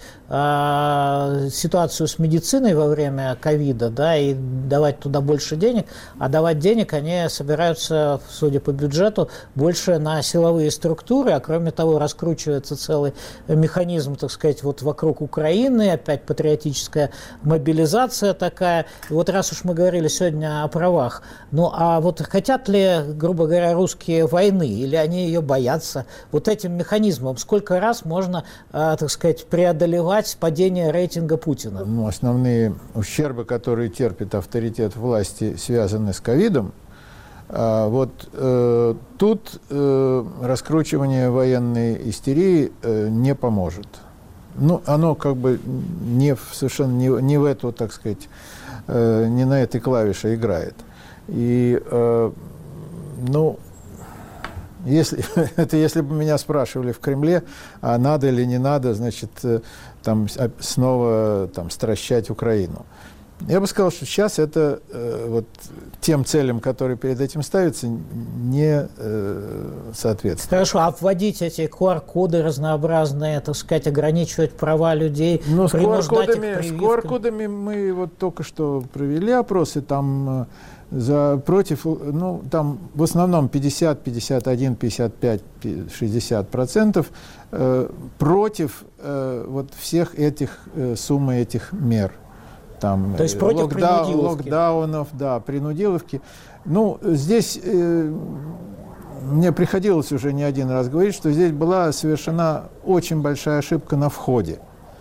э, ситуацию с медициной во время ковида, да, и давать туда больше денег. А давать денег они собираются, судя по бюджету, больше на силовые структуры. А кроме того, раскручивается целый механизм, так сказать, вот вокруг Украины, опять патриотическая мобилизация такая. И вот раз уж мы говорили сегодня о правах. Ну, а вот хотят ли, грубо говоря, русские войны, или они ее боятся? Вот этим механизмом сколько раз можно, э, так сказать, преодолевать падение рейтинга Путина? Ну, основные ущербы, которые терпит авторитет власти, связаны с ковидом. А вот э, тут э, раскручивание военной истерии э, не поможет. Ну, оно как бы не в, совершенно не, не в эту, так сказать, э, не на этой клавише играет. И, э, ну, если, это если бы меня спрашивали в Кремле, а надо или не надо, значит, э, там снова там, стращать Украину. Я бы сказал, что сейчас это э, вот тем целям, которые перед этим ставятся, не э, соответствует. Хорошо, а вводить эти ку ар коды разнообразные, так сказать, ограничивать права людей, ну, с принуждать их прививками? С прививками? ку ар кодами мы вот только что провели опросы, там э, за, против, ну, там в основном пятьдесят, пятьдесят один, пятьдесят пять, шестьдесят процентов э, против э, вот всех этих, э, суммы этих мер. Там, То есть против локда, принудиловки. Локдаунов, да, принудиловки. Ну, здесь э, мне приходилось уже не один раз говорить, что здесь была совершена очень большая ошибка на входе.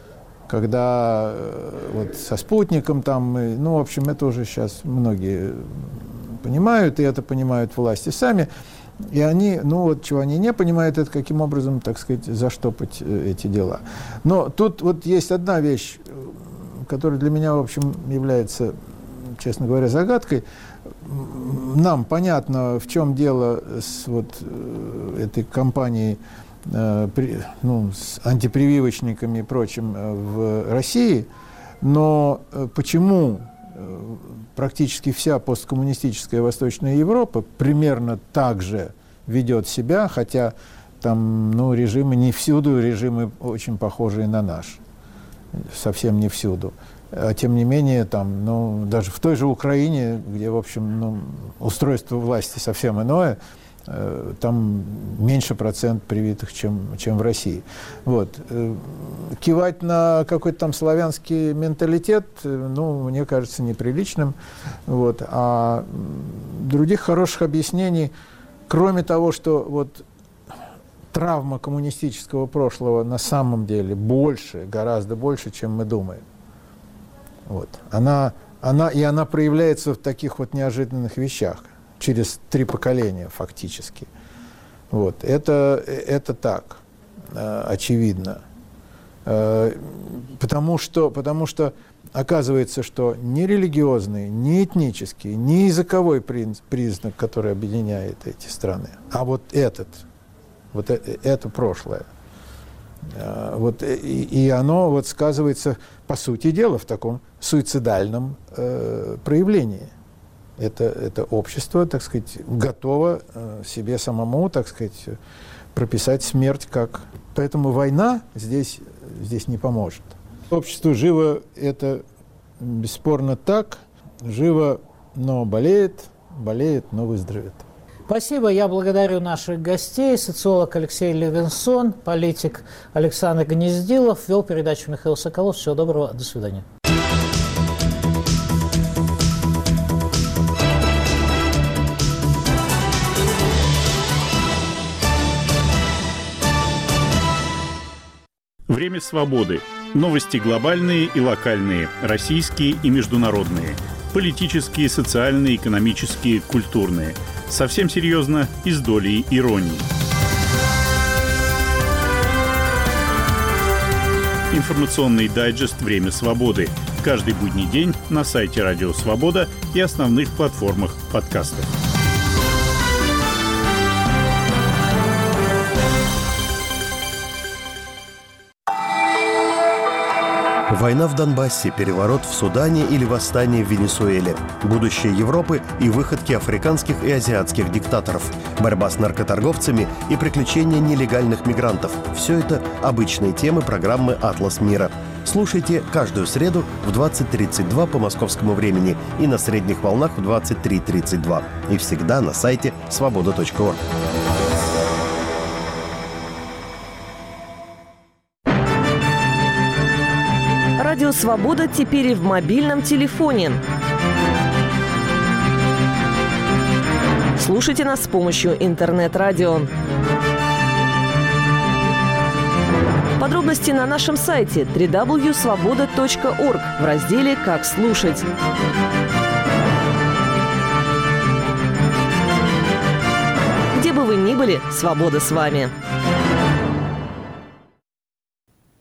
Когда э, вот со спутником там, э, ну, в общем, это уже сейчас многие понимают, и это понимают власти сами. И они, ну вот чего они не понимают, это каким образом, так сказать, заштопать э, эти дела. Но тут вот есть одна вещь, которая для меня, в общем, является, честно говоря, загадкой. Нам понятно, в чем дело с вот этой кампанией э, при, ну, с антипрививочниками и прочим в России, но почему практически вся посткоммунистическая Восточная Европа примерно так же ведет себя, хотя там, ну, режимы не всюду, режимы очень похожие на наш. Совсем не всюду. А тем не менее, там, ну, даже в той же Украине, где, в общем, ну, устройство власти совсем иное, э, там меньше процент привитых, чем, чем в России. Вот. Э, кивать на какой-то там славянский менталитет, э, ну, мне кажется, неприличным. Вот. А других хороших объяснений, кроме того, что вот травма коммунистического прошлого на самом деле больше, гораздо больше, чем мы думаем. Вот. Она, она, и она проявляется в таких вот неожиданных вещах, через три поколения фактически. Вот. Это, это так, э, очевидно. Э, потому что, потому что оказывается, что ни религиозный, ни этнический, ни языковой признак, который объединяет эти страны, а вот этот, вот это прошлое. Вот, и, и оно вот сказывается, по сути дела, в таком суицидальном э, проявлении. Это, это общество, так сказать, готово э, себе самому, так сказать, прописать смерть как... Поэтому война здесь, здесь не поможет. Общество живо, это бесспорно так. Живо, но болеет, болеет, но выздоровеет. Спасибо. Я благодарю наших гостей. Социолог Алексей Левинсон, политик Александр Гнездилов. Вел передачу Михаил Соколов. Всего доброго. До свидания. Время свободы. Новости глобальные и локальные, российские и международные. Политические, социальные, экономические, культурные. Совсем серьезно и с долей иронии. Информационный дайджест «Время свободы». Каждый будний день на сайте Радио Свобода и основных платформах подкастов. Война в Донбассе, переворот в Судане или восстание в Венесуэле. Будущее Европы и выходки африканских и азиатских диктаторов. Борьба с наркоторговцами и приключения нелегальных мигрантов. Все это обычные темы программы «Атлас мира». Слушайте каждую среду в двадцать тридцать два по московскому времени и на средних волнах в двадцать три тридцать два. И всегда на сайте свобода точка орг. Радио «Свобода» теперь и в мобильном телефоне. Слушайте нас с помощью интернет-радио. Подробности на нашем сайте дабл ю дабл ю дабл ю точка свобода точка орг в разделе «Как слушать». Где бы вы ни были, свобода с вами.